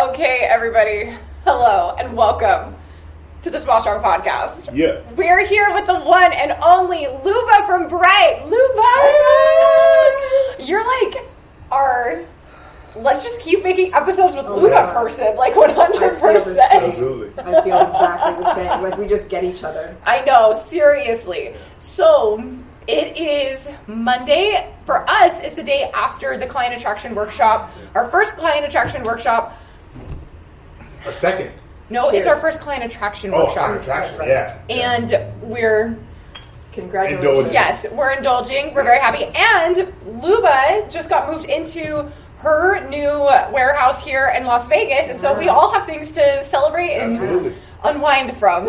Okay, everybody. Hello and welcome to the Small Strong Podcast. Yeah. We're here with the one and only Luba from Bright. Luba! You're like our... Let's just keep making episodes with Luba person, like 100%. Absolutely. I feel exactly the same. Like we just get each other. I know, seriously. So... It is Monday. For us, it's the day after the client attraction workshop. Our first client attraction workshop. Our second. No, Cheers. It's our first client attraction Oh, workshop. client attraction, right. yeah. And we're, Congratulations. Indulgence. yes, we're indulging. We're very happy. And Luba just got moved into her new warehouse here in Las Vegas. And so we all have things to celebrate and Absolutely. unwind from.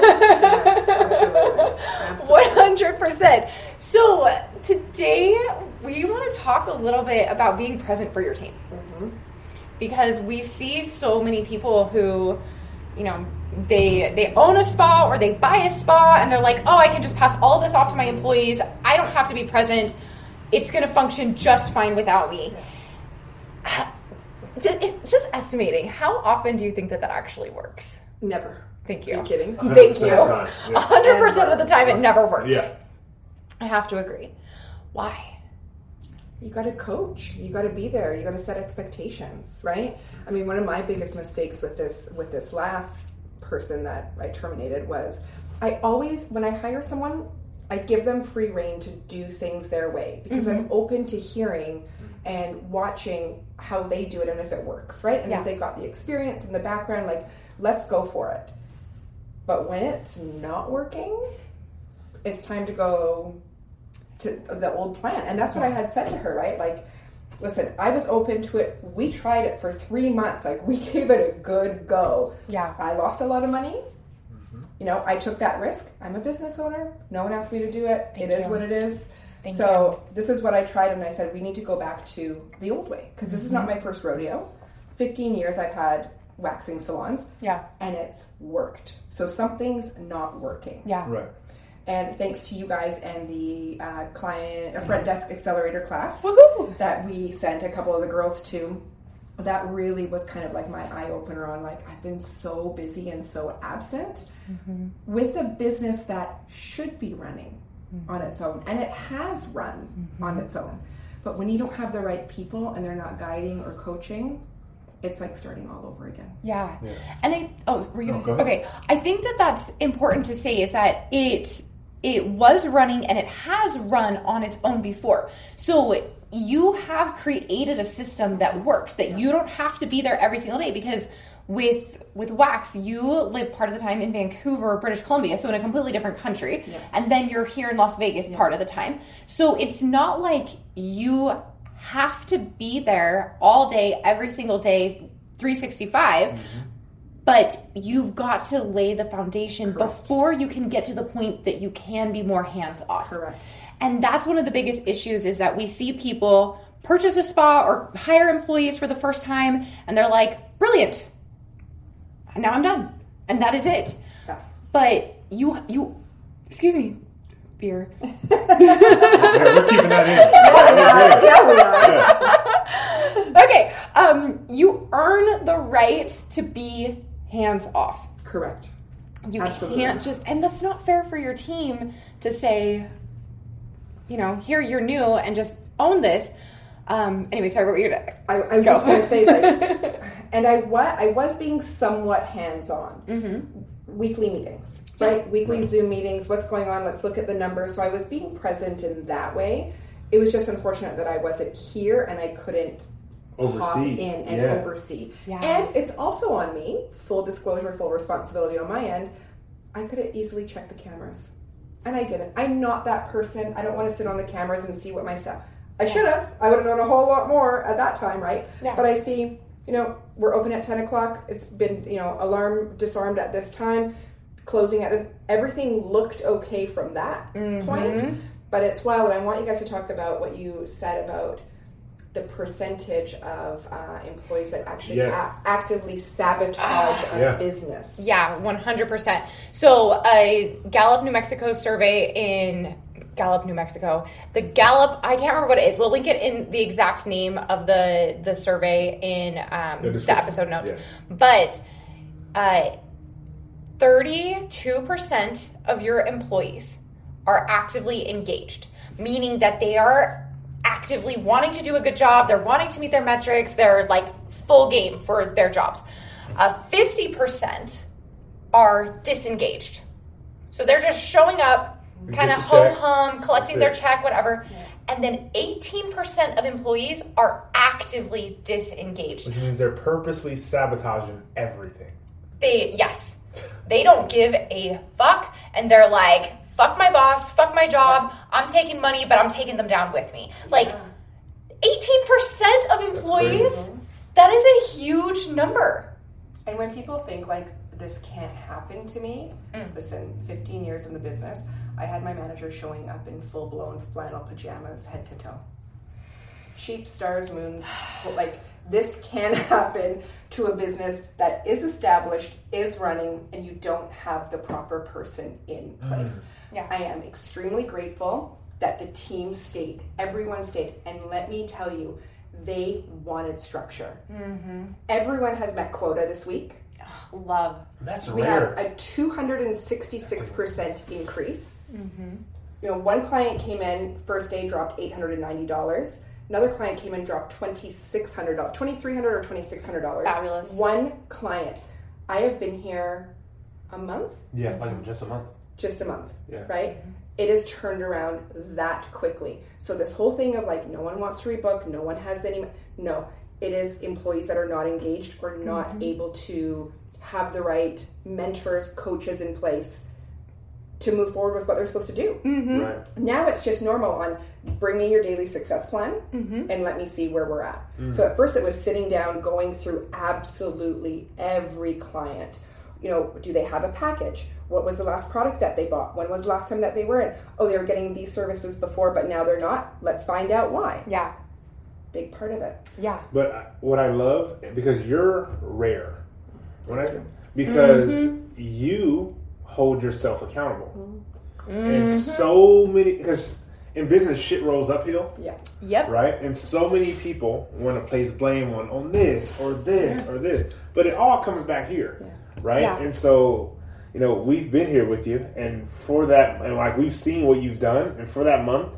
Absolutely. 100%. So today we want to talk a little bit about being present for your team. Because we see so many people who, you know, they own a spa or they buy a spa and they're like, oh, I can just pass all this off to my employees. I don't have to be present. It's going to function just fine without me. Just estimating, how often do you think that actually works? Never. Thank you. Are you kidding? Thank you. 100% 100% of the time it never works. Yeah. I have to agree. Why? You got to coach. You got to be there. You got to set expectations, right? I mean, one of my biggest mistakes with this last person that I terminated was I always, when I hire someone, I give them free rein to do things their way because I'm open to hearing and watching how they do it and if it works, right? And if they got the experience and the background, like, let's go for it. But when it's not working, it's time to go to the old plan. And that's what I had said to her, right? Like, listen, I was open to it. We tried it for 3 months. Like, we gave it a good go. Yeah. I lost a lot of money. You know, I took that risk. I'm a business owner. No one asked me to do it. It is what it is. So this is what I tried, and I said, we need to go back to the old way. Because this is not my first rodeo. 15 years I've had waxing salons. Yeah. And it's worked. So something's not working. Yeah. Right. And thanks to you guys and the front desk accelerator class Woohoo! that we sent a couple of the girls to, that really was kind of like my eye opener on like, I've been so busy and so absent with a business that should be running on its own. And it has run on its own. But when you don't have the right people and they're not guiding or coaching, it's like starting all over again. Yeah. Yeah. And were you No, go ahead. okay? I think that that's important to say is that it was running and it has run on its own before. So you have created a system that works, that you don't have to be there every single day, because with wax, you live part of the time in Vancouver, British Columbia, so in a completely different country, and then you're here in Las Vegas part of the time. So it's not like you have to be there all day, every single day, 365, but you've got to lay the foundation before you can get to the point that you can be more hands-off. Correct. And that's one of the biggest issues, is that we see people purchase a spa or hire employees for the first time, and they're like, brilliant, and now I'm done. And that is it. Yeah. But you excuse me, beer. Yeah, we're keeping that in. Yeah, we are. Okay, you earn the right to be hands-off. Correct. You Absolutely. can't just, and that's not fair for your team to say, you know, here, you're new and just own this. Anyway, sorry, what were you going to... I was just going to say that, and I was being somewhat hands-on. Weekly meetings, right? Weekly Zoom meetings. What's going on? Let's look at the numbers. So I was being present in that way. It was just unfortunate that I wasn't here and I couldn't hop in and oversee. Yeah. And it's also on me, full disclosure, full responsibility on my end. I could have easily checked the cameras, and I didn't. I'm not that person. I don't want to sit on the cameras and see what my staff... I should have. I would have known a whole lot more at that time, right? Yeah. But I see, you know, we're open at 10 o'clock. It's been, you know, alarm disarmed at this time, closing at this. Everything looked okay from that point. But it's wild. And I want you guys to talk about what you said about the percentage of employees that actually actively sabotage a business. Yeah, 100%. So a Gallup, New Mexico survey in Gallup, New Mexico. The Gallup, I can't remember what it is. We'll link it in the exact name of the survey in the episode notes. Yeah. But 32% of your employees are actively engaged, meaning that they are actively wanting to do a good job. They're wanting to meet their metrics. They're like full game for their jobs. 50% are disengaged. So they're just showing up, kind of ho-hum, collecting their check, whatever. Yeah. And then 18% of employees are actively disengaged. Which means they're purposely sabotaging everything. Yes. They don't give a fuck. And they're like, fuck my boss, fuck my job. I'm taking money, but I'm taking them down with me. Like, 18% of employees, that is a huge number. And when people think like, this can't happen to me, listen, 15 years in the business, I had my manager showing up in full-blown flannel pajamas, head to toe. Sheep, stars, moons, like, this can happen to a business that is established, is running, and you don't have the proper person in place. Yeah. I am extremely grateful that the team stayed, everyone stayed, and let me tell you, they wanted structure. Everyone has met quota this week. Love. That's we rare. have a 266% increase. You know, one client came in, first day dropped $890. Another client came in, dropped $2,600, $2,300 or $2,600. Fabulous. One client. I have been here a month. Yeah, like just a month. Just a month, Yeah. right? It is turned around that quickly. So this whole thing of like, no one wants to rebook, no one has any, no. It is employees that are not engaged or not able to have the right mentors, coaches in place to move forward with what they're supposed to do. Right. Now it's just normal on bring me your daily success plan and let me see where we're at. So at first it was sitting down, going through absolutely every client. You know, do they have a package? What was the last product that they bought? When was the last time that they were in? Oh, they were getting these services before, but now they're not. Let's find out why. Yeah. Big part of it. Yeah. But what I love, because you're rare, because you hold yourself accountable. And so many, because in business, shit rolls uphill. Yeah. Yep. Right? And so many people want to place blame on this or this or this. But it all comes back here. Yeah. Right? Yeah. And so, you know, we've been here with you. And for that, and like we've seen what you've done. And for that month,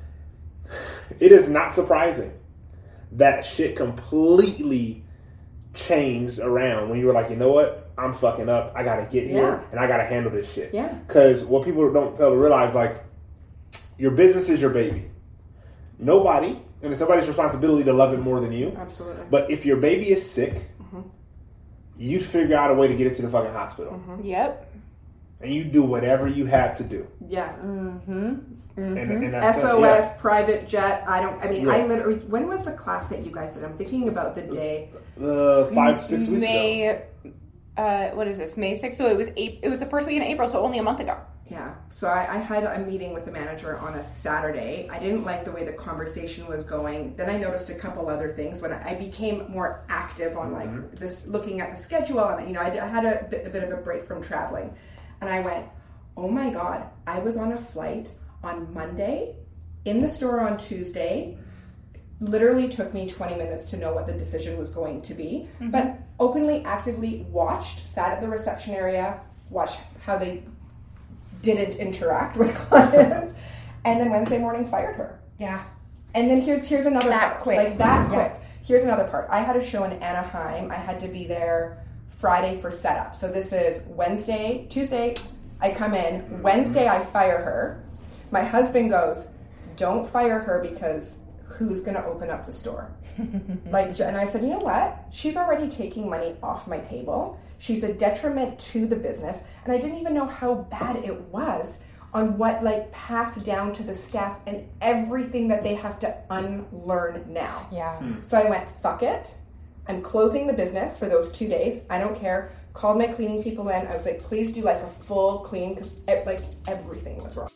it is not surprising that shit completely changed around when you were like, you know what? I'm fucking up. I got to get here and I got to handle this shit. Yeah. Because what people don't fail to realize, like, your business is your baby. Nobody, and it's somebody's responsibility to love it more than you. Absolutely. But if your baby is sick, you figure out a way to get it to the fucking hospital. Yep. And you do whatever you had to do. Yeah. And that's SOS, private jet. I literally, when was the class that you guys did? I'm thinking about the day. 5-6 weeks ago. May, what is this? May 6th. So it was the first week in April, so only a month ago. Yeah. So I had a meeting with the manager on a Saturday. I didn't like the way the conversation was going. Then I noticed a couple other things when I became more active on like this, looking at the schedule. And, you know, I had a bit of a break from traveling. And I went, oh my God, I was on a flight on Monday, in the store on Tuesday. Literally took me 20 minutes to know what the decision was going to be. But openly, actively sat at the reception area, watched how they didn't interact with clients, and then Wednesday morning fired her. Yeah. And then here's another part. Quick. Like that quick. Here's another part. I had a show in Anaheim. I had to be there Friday for setup. So this is Wednesday, Tuesday, I come in. Wednesday, I fire her. My husband goes, don't fire her because who's going to open up the store? And I said, you know what? She's already taking money off my table. She's a detriment to the business. And I didn't even know how bad it was on what passed down to the staff and everything that they have to unlearn now. Yeah. So I went, fuck it. I'm closing the business for those 2 days. I don't care. Called my cleaning people in. I was like, please do a full clean because everything was wrong.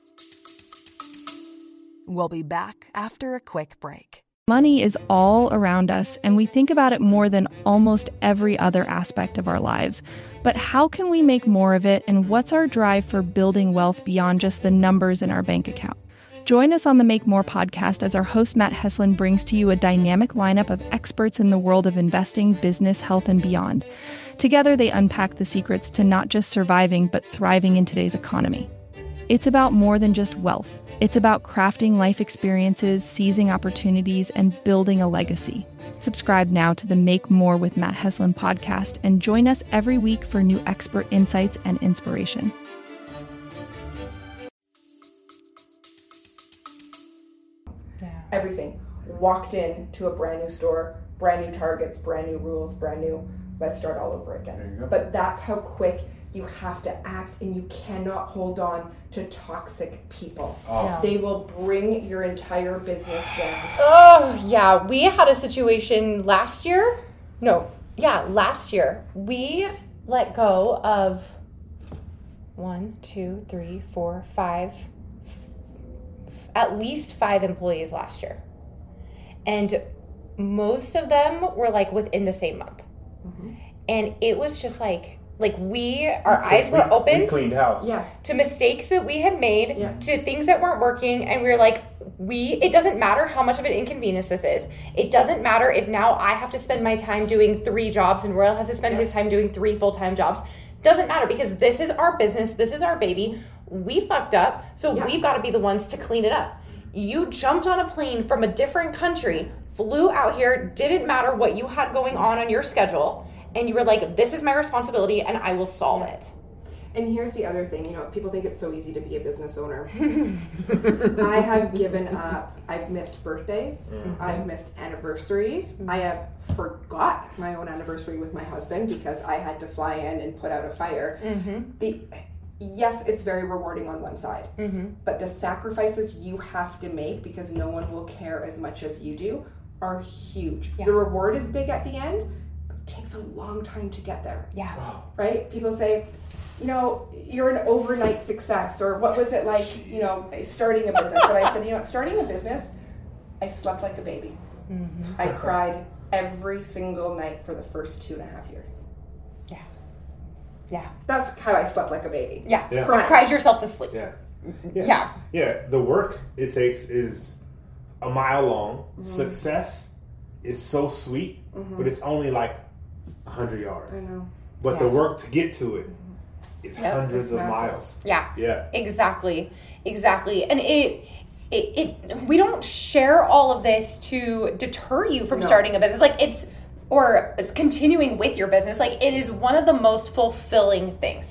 We'll be back after a quick break. Money is all around us, and we think about it more than almost every other aspect of our lives. But how can we make more of it, and what's our drive for building wealth beyond just the numbers in our bank account? Join us on the Make More podcast as our host Matt Heslin brings to you a dynamic lineup of experts in the world of investing, business, health, and beyond. Together, they unpack the secrets to not just surviving, but thriving in today's economy. It's about more than just wealth. It's about crafting life experiences, seizing opportunities, and building a legacy. Subscribe now to the Make More with Matt Heslin podcast and join us every week for new expert insights and inspiration. Everything. Walked in to a brand new store, brand new targets, brand new rules, brand new, let's start all over again. There you go. But that's how quick you have to act, and you cannot hold on to toxic people. Oh. They will bring your entire business down. Oh, yeah. We had a situation last year. Last year. We let go of at least 5 employees last year. And most of them were like within the same month. Mm-hmm. And it was just like our eyes were opened. We cleaned house. Yeah. To mistakes that we had made, to things that weren't working, and we were like, it doesn't matter how much of an inconvenience this is. It doesn't matter if now I have to spend my time doing 3 jobs and Royal has to spend his time doing 3 full-time jobs. Doesn't matter, because this is our business, this is our baby. We fucked up, so we've got to be the ones to clean it up. You jumped on a plane from a different country, flew out here, didn't matter what you had going on your schedule, and you were like, this is my responsibility and I will solve it. And here's the other thing, people think it's so easy to be a business owner. I have given up. I've missed birthdays. Mm-hmm. I've missed anniversaries. Mm-hmm. I have forgot my own anniversary with my husband because I had to fly in and put out a fire. Mm-hmm. Yes, it's very rewarding on one side, but the sacrifices you have to make because no one will care as much as you do are huge. Yeah. The reward is big at the end, but it takes a long time to get there. Yeah. Right? People say, you're an overnight success, or what was it like, starting a business? And I said, starting a business, I slept like a baby. Mm-hmm. I cried every single night for the first 2.5 years. Yeah. That's how I slept like a baby. Yeah. Cried yourself to sleep. Yeah. The work it takes is a mile long. Mm-hmm. Success is so sweet, but it's only like 100 yards. I know. But the work to get to it is hundreds of miles. Yeah. Yeah. Exactly. And we don't share all of this to deter you from starting a business. It's continuing with your business. It is one of the most fulfilling things.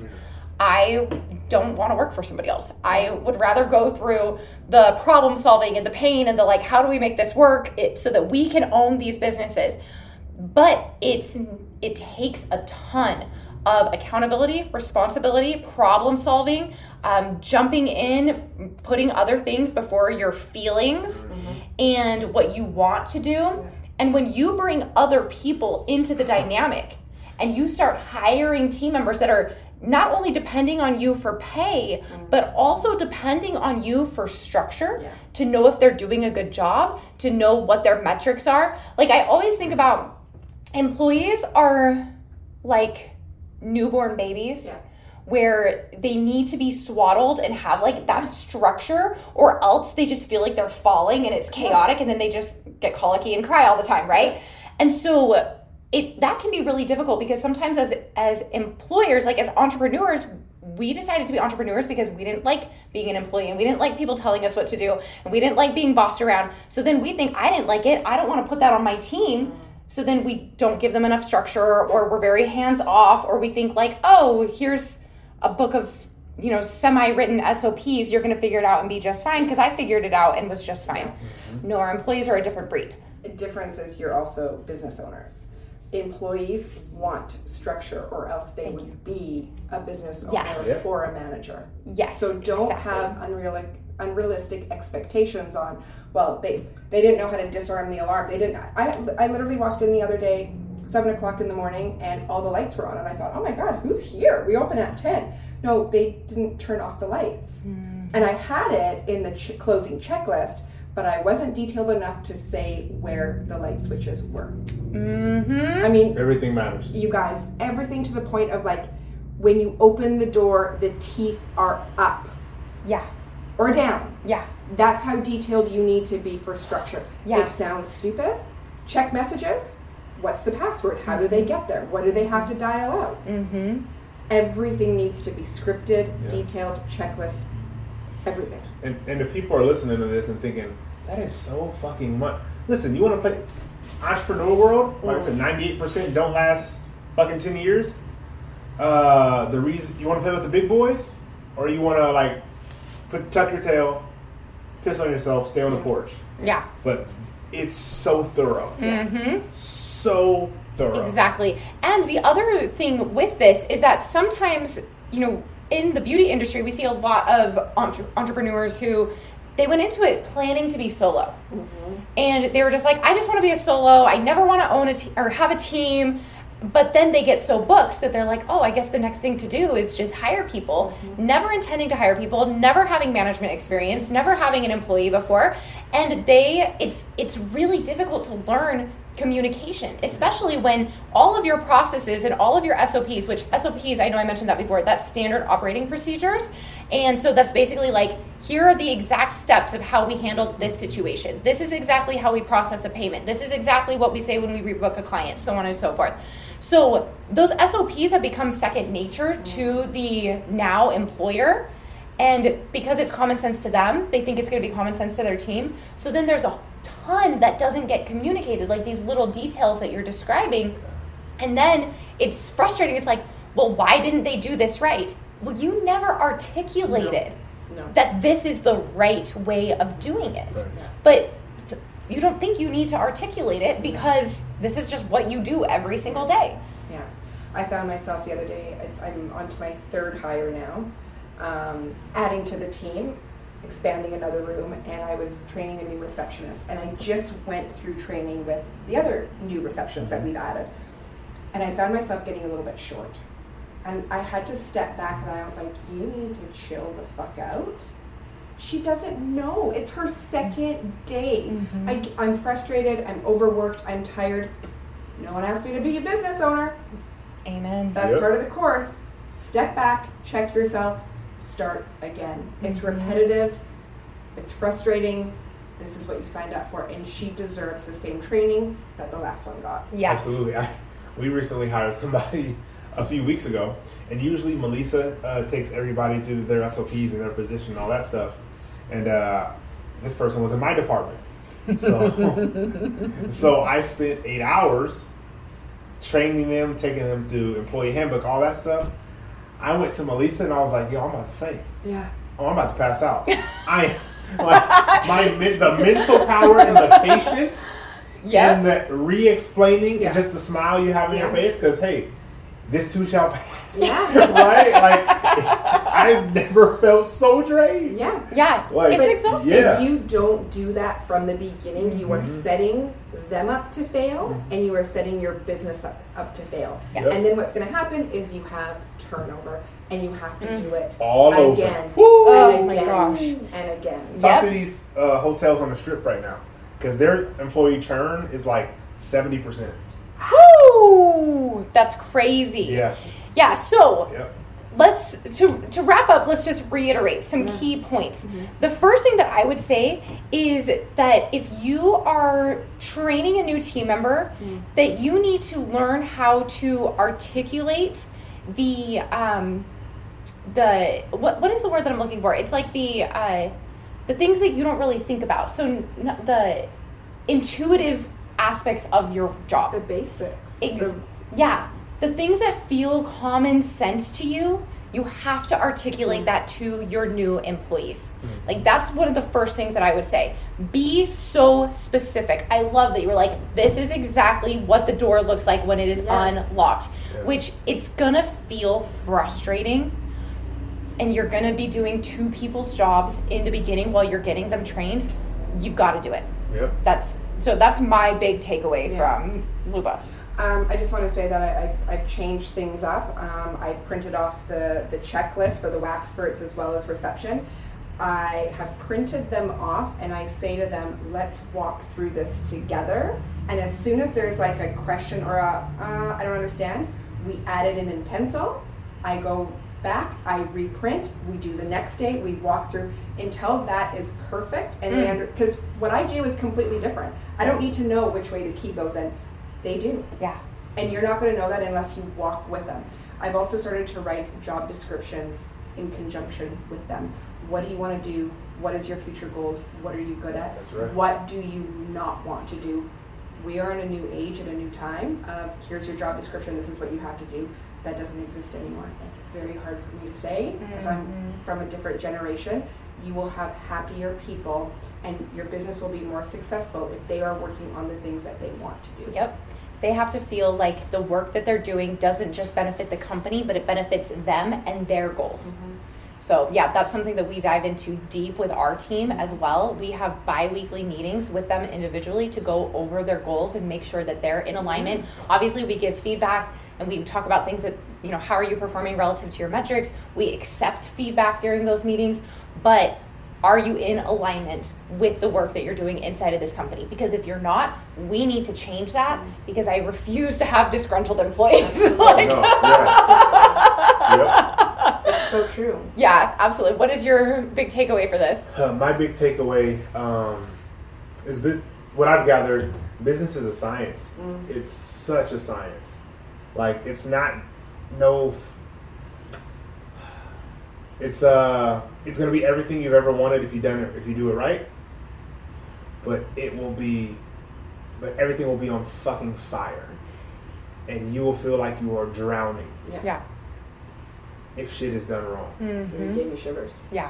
I don't want to work for somebody else. I would rather go through the problem solving and the pain and the how do we make this work so that we can own these businesses. But it takes a ton of accountability, responsibility, problem solving, jumping in, putting other things before your feelings and what you want to do. And when you bring other people into the dynamic and you start hiring team members that are not only depending on you for pay, but also depending on you for structure, to know if they're doing a good job, to know what their metrics are. I always think about employees are like newborn babies. Where they need to be swaddled and have that structure, or else they just feel like they're falling and it's chaotic, and then they just get colicky and cry all the time, right? And so that can be really difficult, because sometimes as employers, as entrepreneurs, we decided to be entrepreneurs because we didn't like being an employee, and we didn't like people telling us what to do, and we didn't like being bossed around. So then we think, I didn't like it, I don't want to put that on my team. So then we don't give them enough structure, or we're very hands off, or we think here's a book of, semi-written SOPs, you're going to figure it out and be just fine, because I figured it out and was just fine. Mm-hmm. No, our employees are a different breed. The difference is you're also business owners. Employees want structure, or else they would be a business owner or a manager. Yes. So don't have unrealistic expectations on, they didn't know how to disarm the alarm. They didn't. I literally walked in the other day, 7:00 in the morning, and all the lights were on, and I thought, oh my God, who's here? We open at 10. No, they didn't turn off the lights. And I had it in the closing checklist, but I wasn't detailed enough to say where the light switches were. I mean, everything matters. You guys, everything, to the point of when you open the door, the teeth are up. Yeah. or down. Yeah. That's how detailed you need to be for structure. Yeah. It sounds stupid. Check messages. What's the password? How do they get there? What do they have to dial out? Mm-hmm. Everything needs to be scripted, detailed, checklist, everything. And if people are listening to this and thinking, that is so fucking much. Listen, you want to play entrepreneur world? Like I said, 98% don't last fucking 10 years. The reason you want to play with the big boys, or you want to like tuck your tail, piss on yourself, stay on the porch. Yeah. But it's so thorough. Mm-hmm. So thorough. Exactly. And the other thing with this is that sometimes, you know, in the beauty industry, we see a lot of entrepreneurs who they went into it planning to be solo. Mm-hmm. And they were just like, I just want to be a solo. I never want to own or have a team. But then they get so booked that they're like, oh, I guess the next thing to do is just hire people, never intending to hire people, never having management experience, never having an employee before. And it's really difficult to learn communication, especially when all of your processes and all of your SOPs, which SOPs, I know I mentioned that before, that's standard operating procedures. And so that's basically like, here are the exact steps of how we handle this situation. This is exactly how we process a payment. This is exactly what we say when we rebook a client, so on and so forth. So those SOPs have become second nature to the now employer. And because it's common sense to them, they think it's going to be common sense to their team. So then there's a ton that doesn't get communicated, like these little details that you're describing. And then it's frustrating. It's like, well, why didn't they do this right? Well, you never articulated that this is the right way of doing it. Right. But you don't think you need to articulate it because this is just what you do every single day. Yeah. I found myself the other day, I'm onto my third hire now, adding to the team, expanding another room, and I was training a new receptionist. And I just went through training with the other new receptionists that we've added. And I found myself getting a little bit short. And I had to step back and I was like, you need to chill the fuck out. She doesn't know. It's her second day. Mm-hmm. I'm frustrated. I'm overworked. I'm tired. No one asked me to be a business owner. Amen. That's part of the course. Step back, check yourself, start again. It's repetitive. It's frustrating. This is what you signed up for. And she deserves the same training that the last one got. Yes. Absolutely. We recently hired somebody a few weeks ago, and usually Melissa takes everybody through their SOPs and their position and all that stuff. And this person was in my department. So I spent 8 hours training them, taking them through employee handbook, all that stuff. I went to Melissa and I was like, yo, I'm about to faint. Yeah. Oh, I'm about to pass out. The mental power and the patience and the re-explaining and just the smile you have in your face, because, hey, this too shall pass. Yeah. Right? Like, I've never felt so drained. Yeah. Yeah. Like, it's exhausting. If you don't do that from the beginning, you are setting them up to fail, and you are setting your business up to fail. Yes. And then what's going to happen is you have turnover, and you have to do it all again. Oh and my again, gosh. and again. Talk to these hotels on the Strip right now, because their employee churn is like 70%. Woo! That's crazy. Yeah. Yeah, so let's to wrap up, let's just reiterate some key points. The first thing that I would say is that if you are training a new team member, that you need to learn how to articulate the what is the word that I'm looking for? It's like the things that you don't really think about. So the intuitive aspects of your job. The basics. The things that feel common sense to you, you have to articulate that to your new employees. Like, that's one of the first things that I would say. Be so specific. I love that you were like, this is exactly what the door looks like when it is unlocked, which it's gonna feel frustrating, and you're gonna be doing two people's jobs in the beginning while you're getting them trained. You've got to do it. That's my big takeaway from Luba. I just want to say that I've changed things up. I've printed off the checklist for the Waxperts as well as reception. I have printed them off, and I say to them, let's walk through this together. And as soon as there's like a question or I don't understand, we add it in pencil. I go back, I reprint, we do the next day, we walk through until that is perfect. And because what I do is completely different. I don't need to know which way the key goes in. They do. Yeah. And you're not going to know that unless you walk with them. I've also started to write job descriptions in conjunction with them. What do you want to do? What is your future goals? What are you good at? That's right. What do you not want to do? We are in a new age and a new time of here's your job description, this is what you have to do. That doesn't exist anymore. It's very hard for me to say because I'm from a different generation. You will have happier people and your business will be more successful if they are working on the things that they want to do. Yep. They have to feel like the work that they're doing doesn't just benefit the company, but it benefits them and their goals. So yeah, that's something that we dive into deep with our team as well. We have bi-weekly meetings with them individually to go over their goals and make sure that they're in alignment. Obviously, we give feedback and we talk about things that, how are you performing relative to your metrics? We accept feedback during those meetings, but are you in alignment with the work that you're doing inside of this company? Because if you're not, we need to change that because I refuse to have disgruntled employees. It's so true. Yeah, absolutely. What is your big takeaway for this? My big takeaway is what I've gathered. Business is a science. It's such a science. Like it's not It's gonna be everything you've ever wanted if you do it right. But everything will be on fucking fire, and you will feel like you are drowning. Yeah. If shit is done wrong. It gave me shivers. Yeah,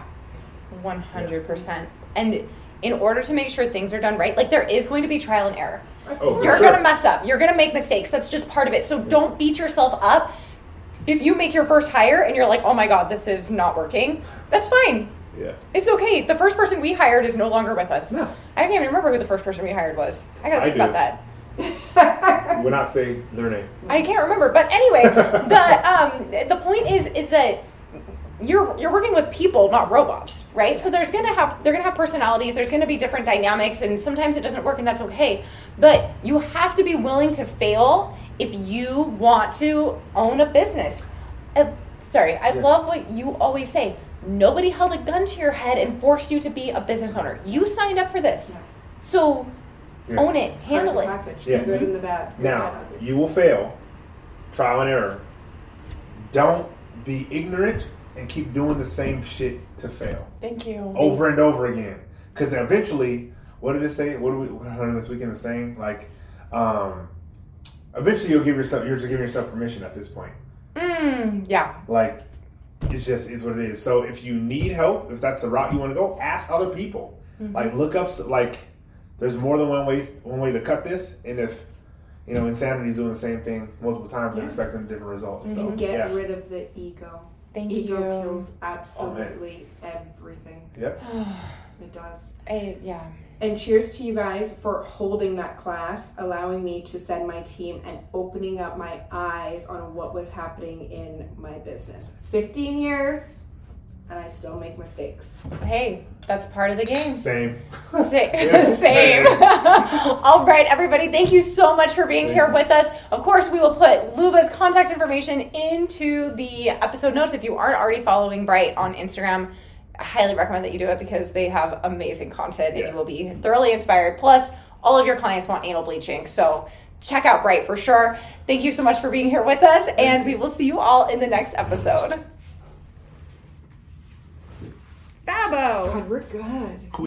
100%. And in order to make sure things are done right, like there is going to be trial and error. You're going to mess up. You're going to make mistakes. That's just part of it. So don't beat yourself up. If you make your first hire and you're like, oh my God, this is not working, that's fine. Yeah. It's okay. The first person we hired is no longer with us. No. I can't even remember who the first person we hired was. I got to think about that. We'll not say their name. I can't remember. But anyway, the point is that you're working with people, not robots, right? So they're gonna have personalities, there's gonna be different dynamics, and sometimes it doesn't work, and that's okay. But you have to be willing to fail if you want to own a business. I love what you always say. Nobody held a gun to your head and forced you to be a business owner. You signed up for this. Yeah. So own it, It's handle it. package. Yeah. The good and the bad. Now, you will fail. Trial and error. Don't be ignorant and keep doing the same shit to fail. Thank you. Over and over again. Because eventually, what did it say? What I heard this weekend is saying? Like, eventually you're just giving yourself permission at this point. Yeah. Like, it's just is what it is. So if you need help, if that's the route you want to go, ask other people. Like, look up, like, there's more than one way to cut this. And if, insanity is doing the same thing multiple times and expecting a different result. So get rid of the ego. Ego kills absolutely everything. Yep. It does. Yeah. And cheers to you guys for holding that class, allowing me to send my team and opening up my eyes on what was happening in my business. 15 years, and I still make mistakes. Hey, that's part of the game. Same. Same. All right, everybody, thank you so much for being here with us. Of course, we will put Luba's contact information into the episode notes. If you aren't already following Bright on Instagram, I highly recommend that you do it because they have amazing content and you will be thoroughly inspired. Plus, all of your clients want anal bleaching, so check out Bright for sure. Thank you so much for being here with us, and we will see you all in the next episode. Fabo! God, we're good.